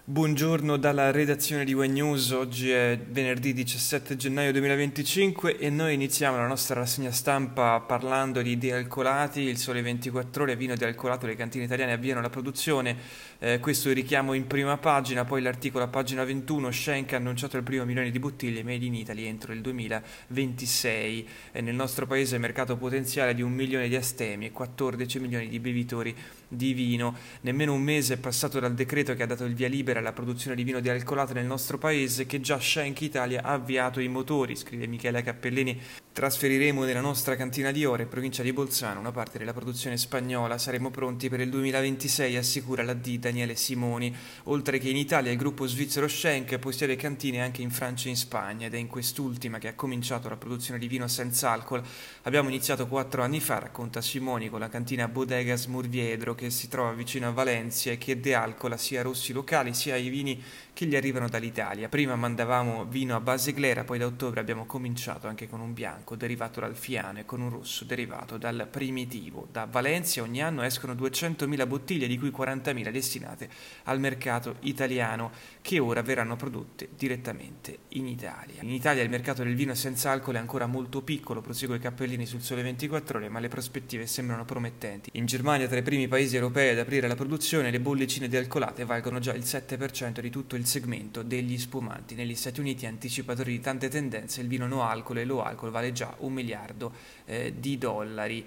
Buongiorno dalla redazione di Web News, oggi è venerdì 17 gennaio 2025 e noi iniziamo la nostra rassegna stampa parlando di dealcolati. Il Sole 24 Ore, vino dealcolato, le cantine italiane avviano la produzione, questo è il richiamo in prima pagina. Poi l'articolo a pagina 21, Schenk ha annunciato il primo milione di bottiglie made in Italy entro il 2026. Nel nostro paese mercato potenziale di 1 milione di astemi e 14 milioni di bevitori di vino. Nemmeno un mese è passato dal decreto che ha dato il via libera alla produzione di vino dealcolato nel nostro paese, che già Schenk Italia ha avviato i motori, scrive Michele Cappellini. Trasferiremo nella nostra cantina di Ore, provincia di Bolzano, una parte della produzione spagnola. Saremo pronti per il 2026, assicura la D Daniele Simoni. Oltre che in Italia, il gruppo svizzero Schenk possiede cantine anche in Francia e in Spagna, ed è in quest'ultima che ha cominciato la produzione di vino senza alcol. Abbiamo iniziato 4 anni fa, racconta Simoni, con la cantina Bodegas Murviedro, che si trova vicino a Valencia e che dealcola sia rossi locali sia i vini che gli arrivano dall'Italia. Prima mandavamo vino a base glera, poi da ottobre abbiamo cominciato anche con un bianco derivato dal Fiano e con un rosso derivato dal Primitivo. Da Valencia ogni anno escono 200.000 bottiglie, di cui 40.000 destinate al mercato italiano, che ora verranno prodotte direttamente in Italia. In Italia il mercato del vino senza alcol è ancora molto piccolo, prosegue Cappellini sul Sole 24 Ore, ma le prospettive sembrano promettenti. In Germania, tra i primi paesi europei ad aprire la produzione, le bollicine dealcolate valgono già il 7% di tutto il segmento degli spumanti. Negli Stati Uniti, anticipatori di tante tendenze, il vino no alcol e low alcol vale già $1 miliardo di dollari.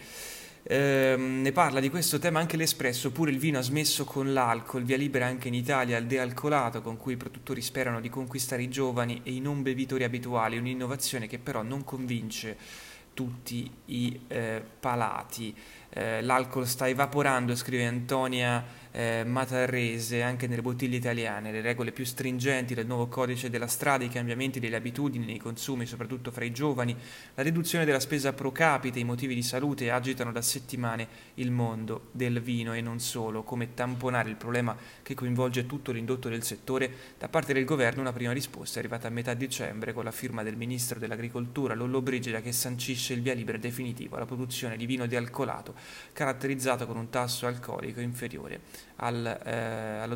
Ne parla di questo tema anche l'Espresso. Pure il vino ha smesso con l'alcol, via libera anche in Italia al dealcolato, con cui i produttori sperano di conquistare i giovani e i non bevitori abituali, un'innovazione che però non convince tutti i palati. L'alcol sta evaporando, scrive Antonia Matarrese, anche nelle bottiglie italiane. Le regole più stringenti del nuovo codice della strada, i cambiamenti delle abitudini nei consumi, soprattutto fra i giovani, la riduzione della spesa pro capite, i motivi di salute agitano da settimane il mondo del vino e non solo. Come tamponare il problema che coinvolge tutto l'indotto del settore? Da parte del governo una prima risposta è arrivata a metà dicembre con la firma del ministro dell'Agricoltura Lollobrigida, che sancisce il via libera definitivo alla produzione di vino dealcolato caratterizzato con un tasso alcolico inferiore allo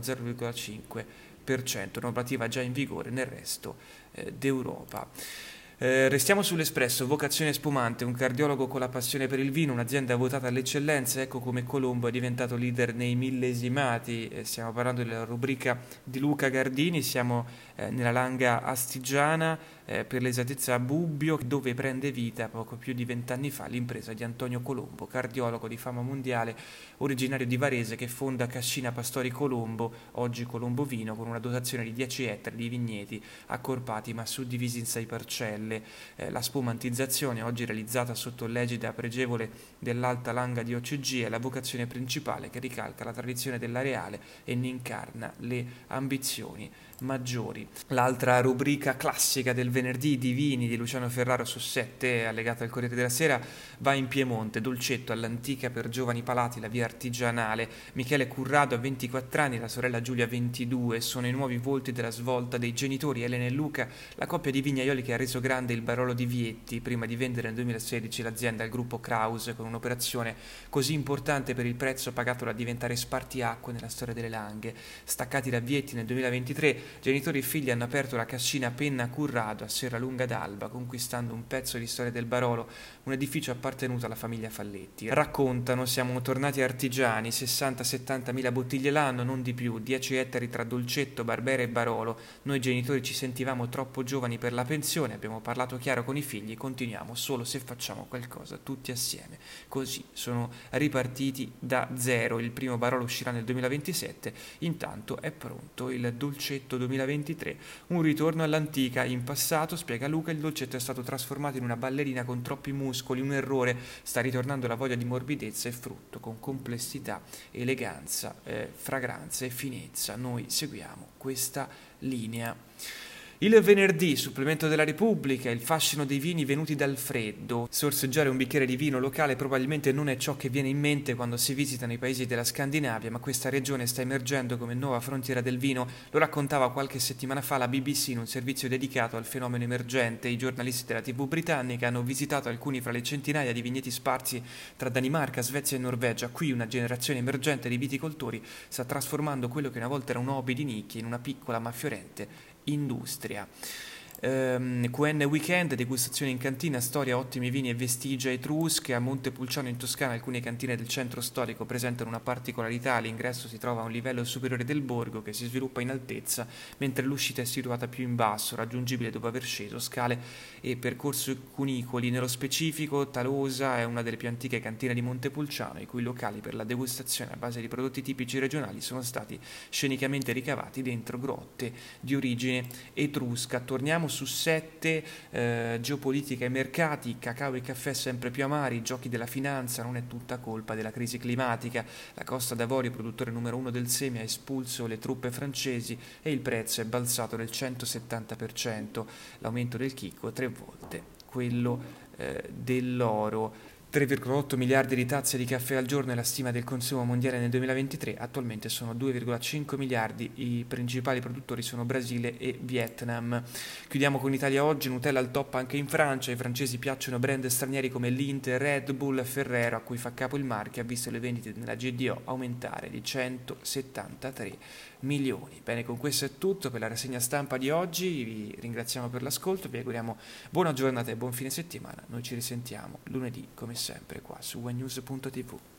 0,5%, normativa già in vigore nel resto d'Europa. Restiamo sull'Espresso. Vocazione spumante, un cardiologo con la passione per il vino, un'azienda votata all'eccellenza. Ecco come Colombo è diventato leader nei millesimati. Stiamo parlando della rubrica di Luca Gardini, siamo nella Langa Astigiana, per l'esattezza a Bubbio, dove prende vita poco più di 20 anni fa l'impresa di Antonio Colombo, cardiologo di fama mondiale, originario di Varese, che fonda Cascina Pastori Colombo, oggi Colombo Vino, con una dotazione di 10 ettari di vigneti accorpati ma suddivisi in 6 parcelle. La spumantizzazione, oggi realizzata sotto l'egida pregevole dell'Alta Langa di OCG, è la vocazione principale che ricalca la tradizione dell'areale e ne incarna le ambizioni maggiori. L'altra rubrica classica del venerdì, di vini, di Luciano Ferraro su 7, allegata al Corriere della Sera, va in Piemonte. Dolcetto all'antica per giovani palati, la via artigianale. Michele Currado a 24 anni, la sorella Giulia 22, sono i nuovi volti della svolta dei genitori Elena e Luca, la coppia di vignaioli che ha reso grande il Barolo di Vietti prima di vendere nel 2016 l'azienda al gruppo Kraus, con un'operazione così importante per il prezzo pagato da diventare spartiacque nella storia delle Langhe. Staccati da Vietti nel 2023, genitori e figli hanno aperto la cascina Penna Currado a Serralunga d'Alba, conquistando un pezzo di storia del Barolo, un edificio appartenuto alla famiglia Falletti. Raccontano: siamo tornati artigiani, 60-70 mila bottiglie l'anno, non di più, 10 ettari tra Dolcetto, Barbera e Barolo. Noi genitori ci sentivamo troppo giovani per la pensione, abbiamo parlato chiaro con i figli, continuiamo solo se facciamo qualcosa tutti assieme. Così sono ripartiti da zero. Il primo Barolo uscirà nel 2027, intanto è pronto il Dolcetto 2023, un ritorno all'antica. In passato, spiega Luca, il dolcetto è stato trasformato in una ballerina con troppi muscoli, un errore. Sta ritornando la voglia di morbidezza e frutto, con complessità, eleganza, fragranza e finezza. Noi seguiamo questa linea. Il venerdì, supplemento della Repubblica, il fascino dei vini venuti dal freddo. Sorseggiare un bicchiere di vino locale probabilmente non è ciò che viene in mente quando si visitano i paesi della Scandinavia, ma questa regione sta emergendo come nuova frontiera del vino. Lo raccontava qualche settimana fa la BBC in un servizio dedicato al fenomeno emergente. I giornalisti della TV britannica hanno visitato alcuni fra le centinaia di vigneti sparsi tra Danimarca, Svezia e Norvegia. Qui una generazione emergente di viticoltori sta trasformando quello che una volta era un hobby di nicchia in una piccola ma fiorente industria. QN Weekend, degustazione in cantina, storia, ottimi vini e vestigia etrusche. A Montepulciano in Toscana alcune cantine del centro storico presentano una particolarità: l'ingresso si trova a un livello superiore del borgo che si sviluppa in altezza, mentre l'uscita è situata più in basso, raggiungibile dopo aver sceso scale e percorsi cunicoli. Nello specifico, Talosa è una delle più antiche cantine di Montepulciano, i cui locali per la degustazione a base di prodotti tipici regionali sono stati scenicamente ricavati dentro grotte di origine etrusca. Torniamo su 7, geopolitica e mercati, cacao e caffè sempre più amari, giochi della finanza, non è tutta colpa della crisi climatica. La Costa d'Avorio, produttore numero 1 del seme, ha espulso le truppe francesi e il prezzo è balzato del 170%, l'aumento del chicco 3 volte quello dell'oro. 3,8 miliardi di tazze di caffè al giorno è la stima del consumo mondiale nel 2023, attualmente sono 2,5 miliardi, i principali produttori sono Brasile e Vietnam. Chiudiamo con Italia Oggi, Nutella al top anche in Francia, ai francesi piacciono brand stranieri come Lindt, Red Bull, Ferrero, a cui fa capo il marchio, ha visto le vendite nella GDO aumentare di 173 milioni. Bene, con questo è tutto per la rassegna stampa di oggi, vi ringraziamo per l'ascolto, vi auguriamo buona giornata e buon fine settimana, noi ci risentiamo lunedì come sempre qua su wnews.tv.